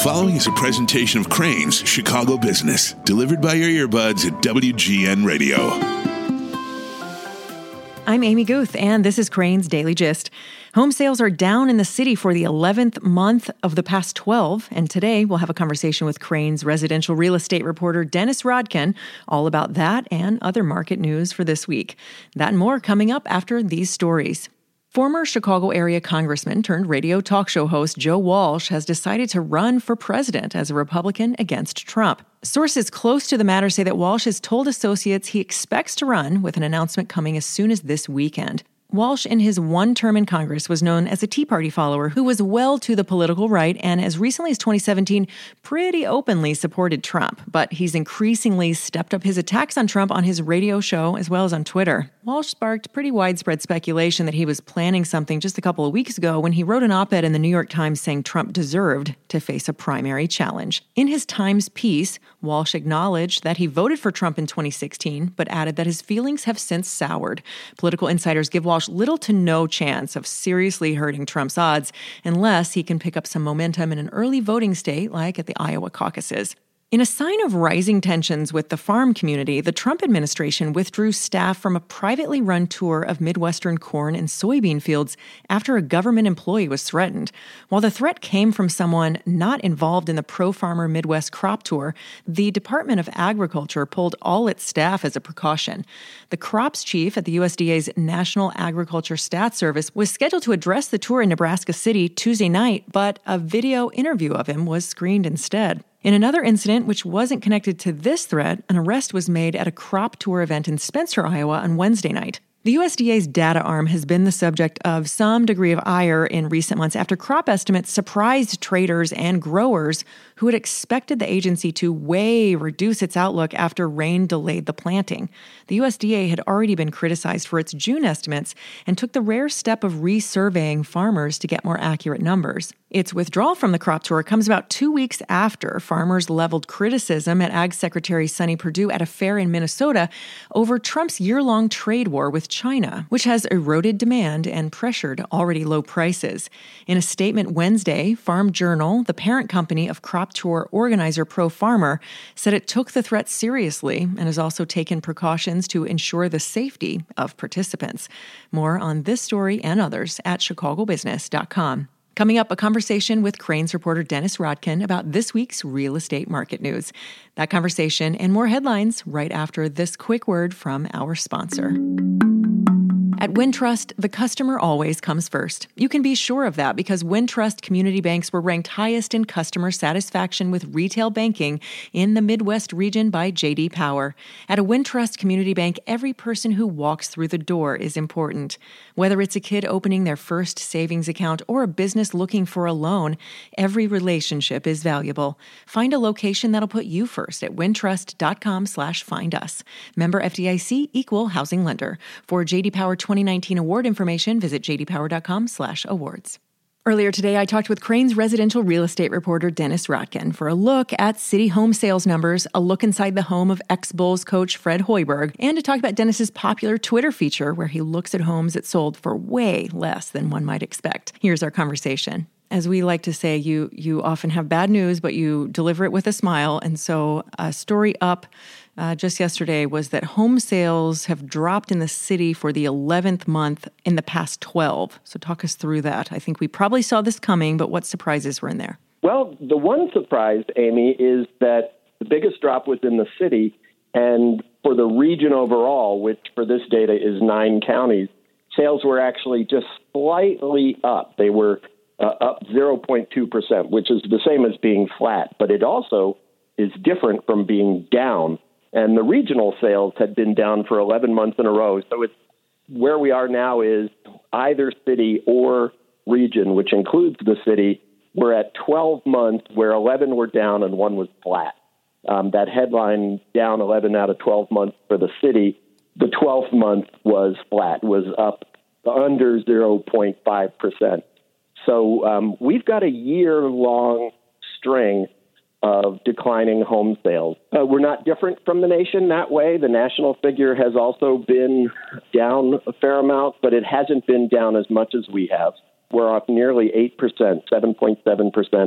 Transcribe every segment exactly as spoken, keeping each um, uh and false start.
following is a presentation of Crane's Chicago Business, delivered by your earbuds at W G N Radio. I'm Amy Guth, and this is Crane's Daily Gist. Home sales are down in the city for the eleventh month of the past twelve, and today we'll have a conversation with Crane's residential real estate reporter Dennis Rodkin all about that and other market news for this week. That and more coming up after these stories. Former Chicago area congressman turned radio talk show host Joe Walsh has decided to run for president as a Republican against Trump. Sources close to the matter say that Walsh has told associates he expects to run, with an announcement coming as soon as this weekend. Walsh, in his one term in Congress, was known as a Tea Party follower who was well to the political right and, as recently as twenty seventeen, pretty openly supported Trump. But he's increasingly stepped up his attacks on Trump on his radio show as well as on Twitter. Walsh sparked pretty widespread speculation that he was planning something just a couple of weeks ago when he wrote an op-ed in the New York Times saying Trump deserved to face a primary challenge. In his Times piece, Walsh acknowledged that he voted for Trump in twenty sixteen, but added that his feelings have since soured. Political insiders give Walsh little to no chance of seriously hurting Trump's odds unless he can pick up some momentum in an early voting state like at the Iowa caucuses. In a sign of rising tensions with the farm community, the Trump administration withdrew staff from a privately run tour of Midwestern corn and soybean fields after a government employee was threatened. While the threat came from someone not involved in the pro-farmer Midwest crop tour, the Department of Agriculture pulled all its staff as a precaution. The crops chief at the U S D A's National Agriculture Stats Service was scheduled to address the tour in Nebraska City Tuesday night, but a video interview of him was screened instead. In another incident, which wasn't connected to this threat, an arrest was made at a crop tour event in Spencer, Iowa on Wednesday night. The U S D A's data arm has been the subject of some degree of ire in recent months after crop estimates surprised traders and growers who had expected the agency to way reduce its outlook after rain delayed the planting. The U S D A had already been criticized for its June estimates and took the rare step of resurveying farmers to get more accurate numbers. Its withdrawal from the crop tour comes about two weeks after farmers leveled criticism at Ag Secretary Sonny Perdue at a fair in Minnesota over Trump's year-long trade war with China, which has eroded demand and pressured already low prices. In a statement Wednesday, Farm Journal, the parent company of crop tour organizer Pro Farmer, said it took the threat seriously and has also taken precautions to ensure the safety of participants. More on this story and others at chicago business dot com. Coming up, a conversation with Crane's reporter Dennis Rodkin about this week's real estate market news. That conversation and more headlines right after this quick word from our sponsor. At Wintrust, the customer always comes first. You can be sure of that because Wintrust community banks were ranked highest in customer satisfaction with retail banking in the Midwest region by J D Power. At a Wintrust community bank, every person who walks through the door is important. Whether it's a kid opening their first savings account or a business looking for a loan, every relationship is valuable. Find a location that'll put you first at wintrust.com slash find us. Member F D I C, equal housing lender. For J D Power twenty nineteen award information, visit jdpower.com slash awards. Earlier today, I talked with Crane's residential real estate reporter Dennis Rodkin for a look at city home sales numbers, a look inside the home of ex-Bulls coach Fred Hoiberg, and to talk about Dennis's popular Twitter feature where he looks at homes that sold for way less than one might expect. Here's our conversation. As we like to say, you you often have bad news, but you deliver it with a smile. And so a story up uh, just yesterday was that home sales have dropped in the city for the eleventh month in the past twelve. So talk us through that. I think we probably saw this coming, but what surprises were in there? Well, the one surprise, Amy, is that the biggest drop was in the city. And for the region overall, which for this data is nine counties, sales were actually just slightly up. They were Uh, up zero point two percent, which is the same as being flat, but it also is different from being down. And the regional sales had been down for eleven months in a row. So it's where we are now is either city or region, which includes the city. We're at twelve months where eleven were down and one was flat. Um, that headline down eleven out of twelve months for the city. The twelfth month was flat, was up under zero point five percent. So um, we've got a year-long string of declining home sales. Uh, we're not different from the nation that way. The national figure has also been down a fair amount, but it hasn't been down as much as we have. We're up nearly eight percent, seven point seven percent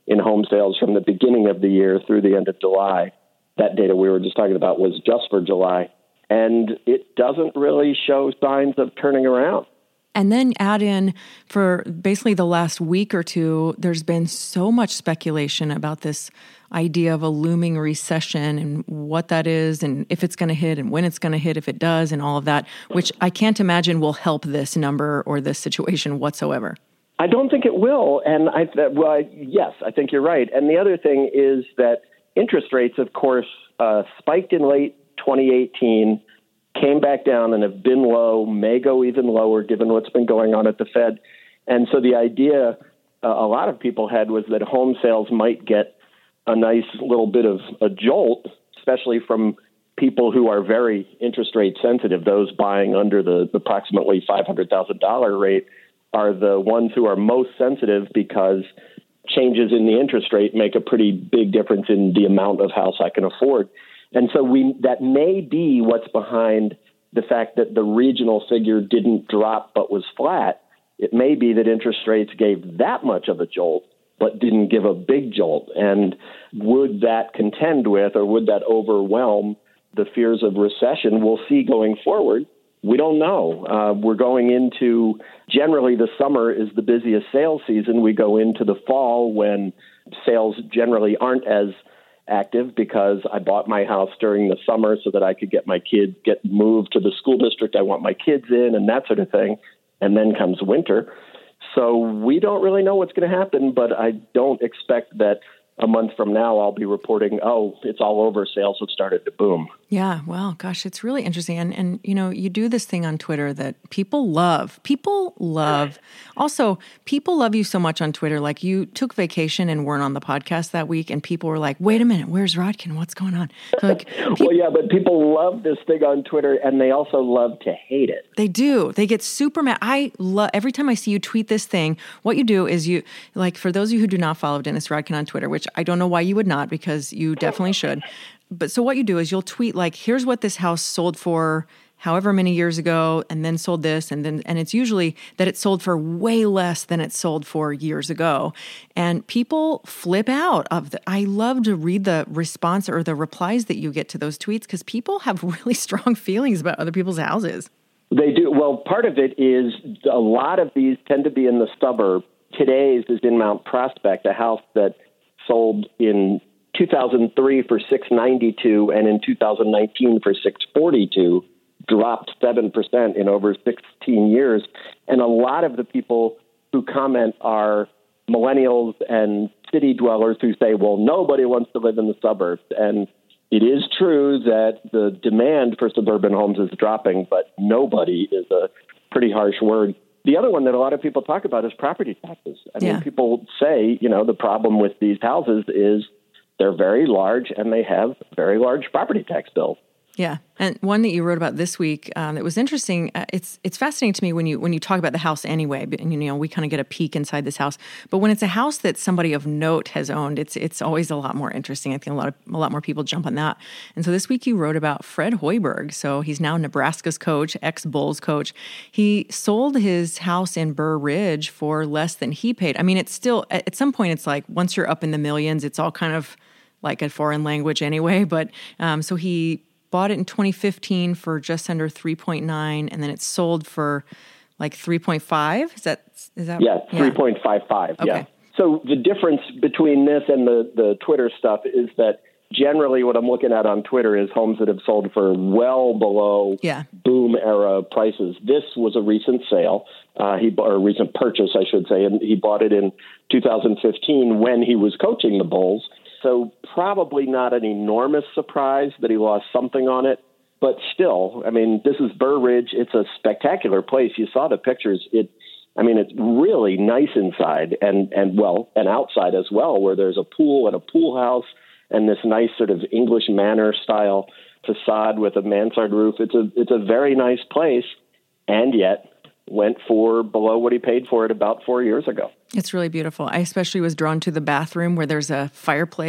in home sales from the beginning of the year through the end of July. That data we were just talking about was just for July. And it doesn't really show signs of turning around. And then add in, for basically the last week or two, there's been so much speculation about this idea of a looming recession and what that is and if it's going to hit and when it's going to hit, if it does, and all of that, which I can't imagine will help this number or this situation whatsoever. I don't think it will. And I, well, I, yes, I think you're right. And the other thing is that interest rates, of course, uh, spiked in late twenty eighteen, came back down and have been low, may go even lower given what's been going on at the Fed. And so the idea uh, a lot of people had was that home sales might get a nice little bit of a jolt, especially from people who are very interest rate sensitive. Those buying under the, the approximately five hundred thousand dollars rate are the ones who are most sensitive because changes in the interest rate make a pretty big difference in the amount of house I can afford. And so we that may be what's behind the fact that the regional figure didn't drop but was flat. It may be that interest rates gave that much of a jolt but didn't give a big jolt. And would that contend with or would that overwhelm the fears of recession? We'll see going forward. We don't know. Uh, we're going into, generally the summer is the busiest sales season. We go into the fall when sales generally aren't as active because I bought my house during the summer so that I could get my kids, get moved to the school district I want my kids in and that sort of thing. And then comes winter. So we don't really know what's going to happen, but I don't expect that a month from now I'll be reporting, oh, it's all over, sales have started to boom. Yeah, well, gosh, it's really interesting. And, and you know, you do this thing on Twitter that people love. People love. Also, people love you so much on Twitter. Like you took vacation and weren't on the podcast that week, and people were like, wait a minute, where's Rodkin? What's going on? So like, people, well, yeah, but people love this thing on Twitter, and they also love to hate it. They do. They get super mad. I love, every time I see you tweet this thing, what you do is you, like for those of you who do not follow Dennis Rodkin on Twitter, which I don't know why you would not, because you definitely should. But so what you do is you'll tweet like, here's what this house sold for however many years ago, and then sold this, and then and it's usually that it sold for way less than it sold for years ago. And people flip out of the, I love to read the response or the replies that you get to those tweets because people have really strong feelings about other people's houses. They do. Well, part of it is a lot of these tend to be in the suburb. Today's is in Mount Prospect, a house that sold in two thousand three for six ninety-two and in two thousand nineteen for six forty-two, dropped seven percent in over sixteen years. And a lot of the people who comment are millennials and city dwellers who say, well, nobody wants to live in the suburbs. And it is true that the demand for suburban homes is dropping, but nobody is a pretty harsh word. The other one that a lot of people talk about is property taxes. I yeah. mean, people say, you know, the problem with these houses is they're very large and they have very large property tax bills. Yeah. And one that you wrote about this week um, that was interesting, uh, it's it's fascinating to me when you when you talk about the house anyway, and you know, we kind of get a peek inside this house. But when it's a house that somebody of note has owned, it's it's always a lot more interesting. I think a lot of a lot more people jump on that. And so this week you wrote about Fred Hoiberg. So he's now Nebraska's coach, ex-Bulls coach. He sold his house in Burr Ridge for less than he paid. I mean, it's still, at some point it's like, once you're up in the millions, it's all kind of like a foreign language anyway. But um, so he bought it in twenty fifteen for just under three point nine, and then it sold for like three point five. Is that is that? Yeah, three point five five. Okay. Yeah. So the difference between this and the, the Twitter stuff is that generally what I'm looking at on Twitter is homes that have sold for well below yeah. boom era prices. This was a recent sale, uh, he or a recent purchase, I should say, and he bought it in two thousand fifteen when he was coaching the Bulls. So probably not an enormous surprise that he lost something on it, but still, I mean, this is Burr Ridge. It's a spectacular place. You saw the pictures. It, I mean, it's really nice inside and, and well, and outside as well, where there's a pool and a pool house and this nice sort of English manor style facade with a mansard roof. It's a, it's a very nice place, and yet went for below what he paid for it about four years ago. It's really beautiful. I especially was drawn to the bathroom where there's a fireplace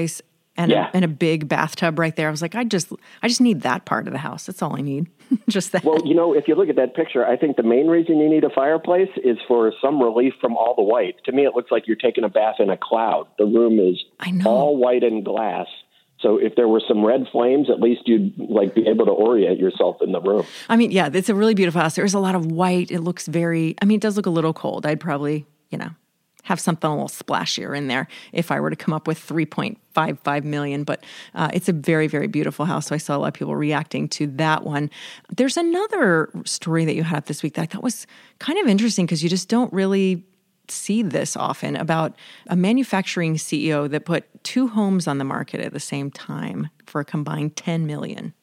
and, yeah. a, and a big bathtub right there. I was like, I just I just need that part of the house. That's all I need. Just that. Well, you know, if you look at that picture, I think the main reason you need a fireplace is for some relief from all the white. To me, it looks like you're taking a bath in a cloud. The room is I know. all white and glass. So if there were some red flames, at least you'd like be able to orient yourself in the room. I mean, yeah, it's a really beautiful house. There's a lot of white. It looks very, I mean, it does look a little cold. I'd probably, you know, have something a little splashier in there if I were to come up with three point five five million. But uh, it's a very, very beautiful house. So I saw a lot of people reacting to that one. There's another story that you had this week that I thought was kind of interesting because you just don't really see this often, about a manufacturing C E O that put two homes on the market at the same time for a combined ten million dollars.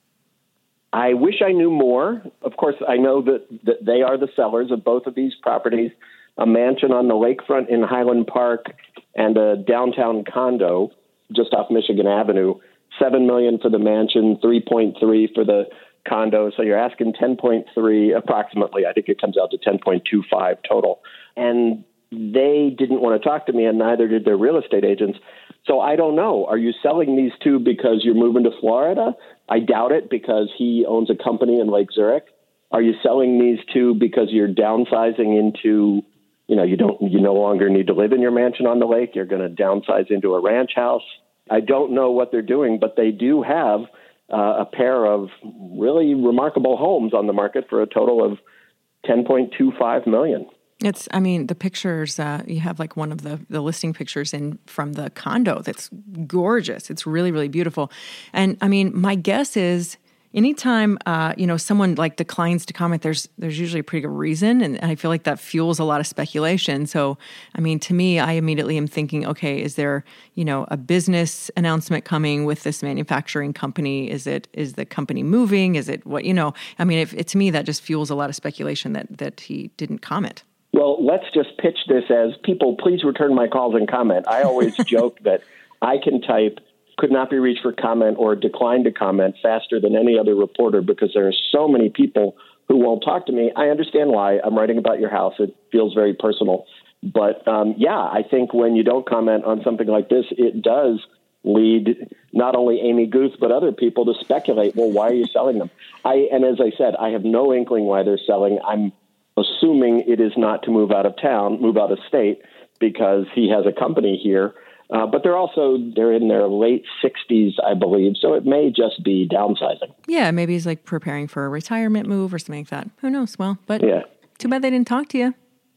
I wish I knew more. Of course, I know that, that they are the sellers of both of these properties, a mansion on the lakefront in Highland Park and a downtown condo just off Michigan Avenue. seven million dollars for the mansion, three point three for the condo. So you're asking ten point three approximately. I think it comes out to ten point two five total. And they didn't want to talk to me, and neither did their real estate agents. So I don't know. Are you selling these two because you're moving to Florida? I doubt it, because he owns a company in Lake Zurich. Are you selling these two because you're downsizing into, you know, you don't, you no longer need to live in your mansion on the lake. You're going to downsize into a ranch house. I don't know what they're doing, but they do have uh, a pair of really remarkable homes on the market for a total of ten point two five million dollars. It's, I mean, the pictures, uh, you have like one of the, the listing pictures in from the condo that's gorgeous. It's really, really beautiful. And I mean, my guess is anytime, uh, you know, someone like declines to comment, there's, there's usually a pretty good reason. And I feel like that fuels a lot of speculation. So, I mean, to me, I immediately am thinking, okay, is there, you know, a business announcement coming with this manufacturing company? Is it, is the company moving? Is it what, you know, I mean, if, it, to me, that just fuels a lot of speculation that, that he didn't comment. Well, let's just pitch this as, people, please return my calls and comment. I always joke that I can type could not be reached for comment or decline to comment faster than any other reporter, because there are so many people who won't talk to me. I understand why. I'm writing about your house. It feels very personal. But um, yeah, I think when you don't comment on something like this, it does lead not only Amy Guth, but other people to speculate, well, why are you selling them? I And as I said, I have no inkling why they're selling. I'm assuming it is not to move out of town, move out of state, because he has a company here. Uh, but they're also, they're in their late sixties, I believe, so it may just be downsizing. Yeah, maybe he's like preparing for a retirement move or something like that. Who knows? Well, but yeah. Too bad they didn't talk to you.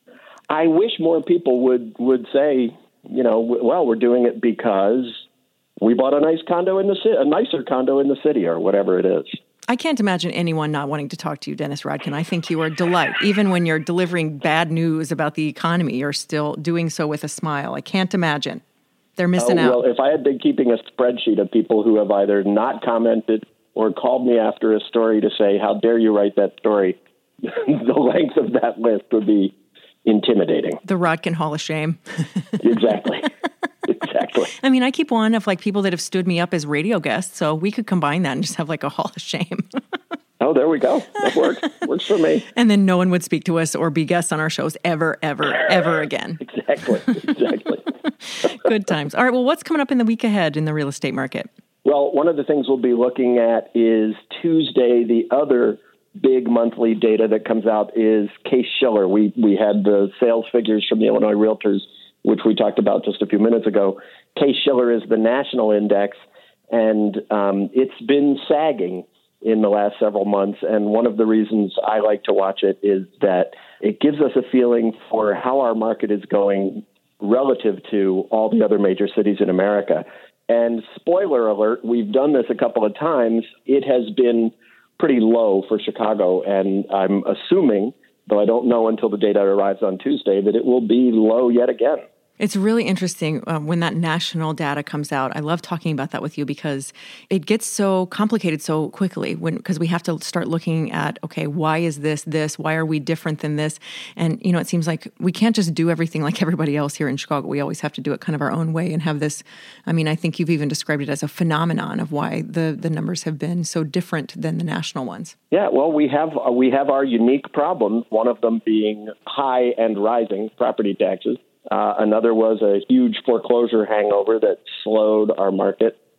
I wish more people would, would say, you know, well, we're doing it because we bought a nice condo in the city, a nicer condo in the city, or whatever it is. I can't imagine anyone not wanting to talk to you, Dennis Rodkin. I think you are a delight. Even when you're delivering bad news about the economy, you're still doing so with a smile. I can't imagine. They're missing oh, out. Well, if I had been keeping a spreadsheet of people who have either not commented or called me after a story to say, how dare you write that story, the length of that list would be intimidating. The Rodkin Hall of Shame. Exactly. Exactly. I mean, I keep one of like people that have stood me up as radio guests, so we could combine that and just have like a Hall of Shame. Oh, there we go. That works. Works for me. And then no one would speak to us or be guests on our shows ever, ever, ever again. Exactly. Exactly. Good times. All right. Well, what's coming up in the week ahead in the real estate market? Well, one of the things we'll be looking at is Tuesday. The other big monthly data that comes out is Case-Shiller. We we had the sales figures from the Illinois Realtors, which we talked about just a few minutes ago. Case-Shiller is the national index, and um, it's been sagging in the last several months. And one of the reasons I like to watch it is that it gives us a feeling for how our market is going relative to all the other major cities in America. And spoiler alert, we've done this a couple of times. It has been pretty low for Chicago, and I'm assuming, though I don't know until the data arrives on Tuesday, that it will be low yet again. It's really interesting uh, when that national data comes out. I love talking about that with you because it gets so complicated so quickly when because we have to start looking at, okay, why is this this? Why are we different than this? And, you know, it seems like we can't just do everything like everybody else here in Chicago. We always have to do it kind of our own way and have this, I mean, I think you've even described it as a phenomenon of why the, the numbers have been so different than the national ones. Yeah, well, we have uh, we have our unique problems, one of them being high and rising property taxes. Uh, another was a huge foreclosure hangover that slowed our market.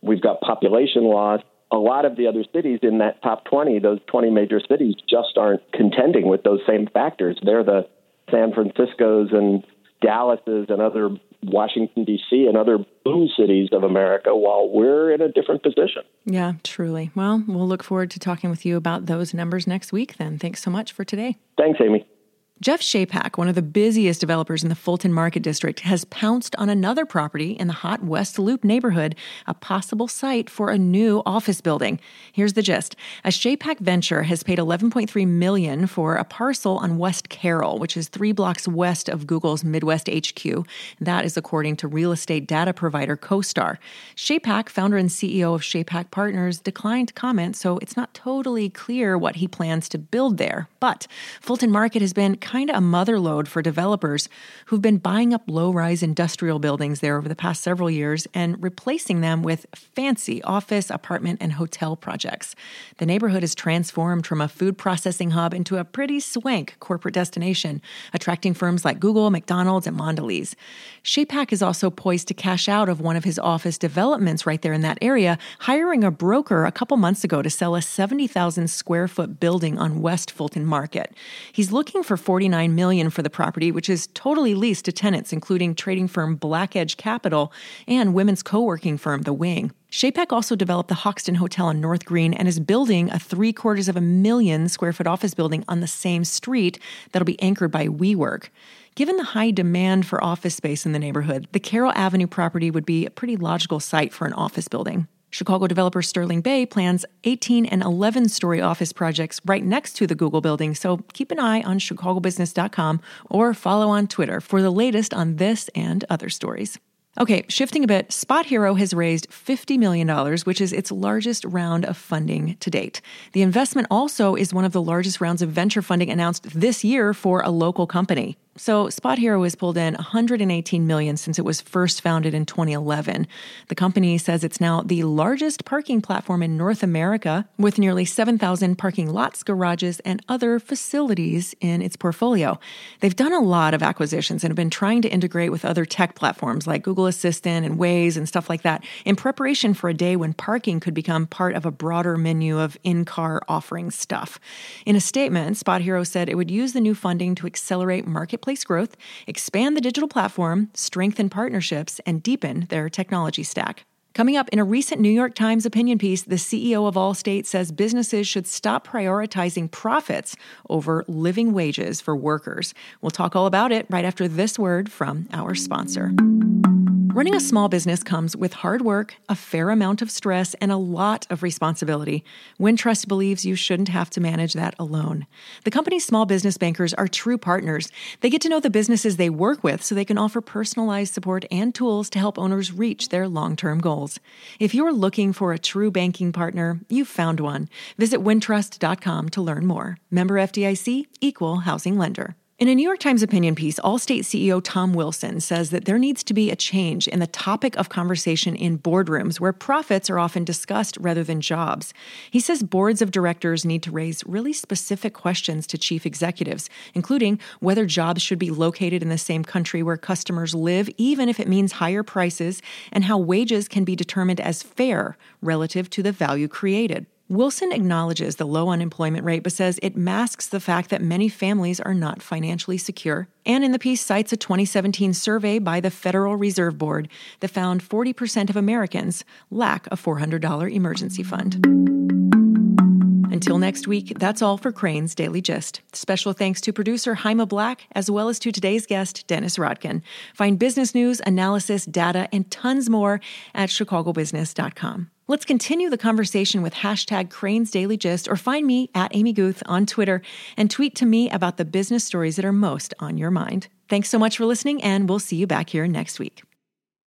We've got population loss. A lot of the other cities in that top twenty, those twenty major cities, just aren't contending with those same factors. They're the San Francisco's and Dallas's and other Washington, D C and other boom cities of America, while we're in a different position. Yeah, truly. Well, we'll look forward to talking with you about those numbers next week then. Thanks so much for today. Thanks, Amy. Jeff Chapek, one of the busiest developers in the Fulton Market District, has pounced on another property in the hot West Loop neighborhood, a possible site for a new office building. Here's the gist. A Chapek venture has paid eleven point three million dollars for a parcel on West Carroll, which is three blocks west of Google's Midwest H Q. That is according to real estate data provider CoStar. Chapek, founder and C E O of Chapek Partners, declined to comment, so it's not totally clear what he plans to build there. But Fulton Market has been kind of a mother lode for developers who've been buying up low-rise industrial buildings there over the past several years and replacing them with fancy office, apartment, and hotel projects. The neighborhood has transformed from a food processing hub into a pretty swank corporate destination, attracting firms like Google, McDonald's, and Mondelez. Chapek is also poised to cash out of one of his office developments right there in that area, hiring a broker a couple months ago to sell a seventy thousand square foot building on West Fulton Market. He's looking for forty-nine million dollars for the property, which is totally leased to tenants, including trading firm Black Edge Capital and women's co-working firm The Wing. Chapek also developed the Hoxton Hotel on North Green and is building a three quarters of a million square foot office building on the same street that'll be anchored by WeWork. Given the high demand for office space in the neighborhood, the Carroll Avenue property would be a pretty logical site for an office building. Chicago developer Sterling Bay plans eighteen and eleven-story office projects right next to the Google building, so keep an eye on chicago business dot com or follow on Twitter for the latest on this and other stories. Okay, shifting a bit, Spot Hero has raised fifty million dollars, which is its largest round of funding to date. The investment also is one of the largest rounds of venture funding announced this year for a local company. So Spot Hero has pulled in one hundred eighteen million dollars since it was first founded in twenty eleven. The company says it's now the largest parking platform in North America, with nearly seven thousand parking lots, garages, and other facilities in its portfolio. They've done a lot of acquisitions and have been trying to integrate with other tech platforms like Google Assistant and Waze and stuff like that in preparation for a day when parking could become part of a broader menu of in-car offering stuff. In a statement, Spot Hero said it would use the new funding to accelerate market place growth, expand the digital platform, strengthen partnerships, and deepen their technology stack. Coming up, in a recent New York Times opinion piece, the C E O of Allstate says businesses should stop prioritizing profits over living wages for workers. We'll talk all about it right after this word from our sponsor. Running a small business comes with hard work, a fair amount of stress, and a lot of responsibility. Wintrust believes you shouldn't have to manage that alone. The company's small business bankers are true partners. They get to know the businesses they work with so they can offer personalized support and tools to help owners reach their long-term goals. If you're looking for a true banking partner, you've found one. Visit wintrust dot com to learn more. Member F D I C, Equal Housing Lender. In a New York Times opinion piece, Allstate C E O Tom Wilson says that there needs to be a change in the topic of conversation in boardrooms where profits are often discussed rather than jobs. He says boards of directors need to raise really specific questions to chief executives, including whether jobs should be located in the same country where customers live, even if it means higher prices, and how wages can be determined as fair relative to the value created. Wilson acknowledges the low unemployment rate, but says it masks the fact that many families are not financially secure. And in the piece cites a twenty seventeen survey by the Federal Reserve Board that found forty percent of Americans lack a four hundred dollars emergency fund. Until next week, that's all for Crane's Daily Gist. Special thanks to producer Haima Black, as well as to today's guest, Dennis Rodkin. Find business news, analysis, data, and tons more at chicago business dot com. Let's continue the conversation with hashtag Crane's Daily Gist, or find me at Amy Guth on Twitter and tweet to me about the business stories that are most on your mind. Thanks so much for listening, and we'll see you back here next week.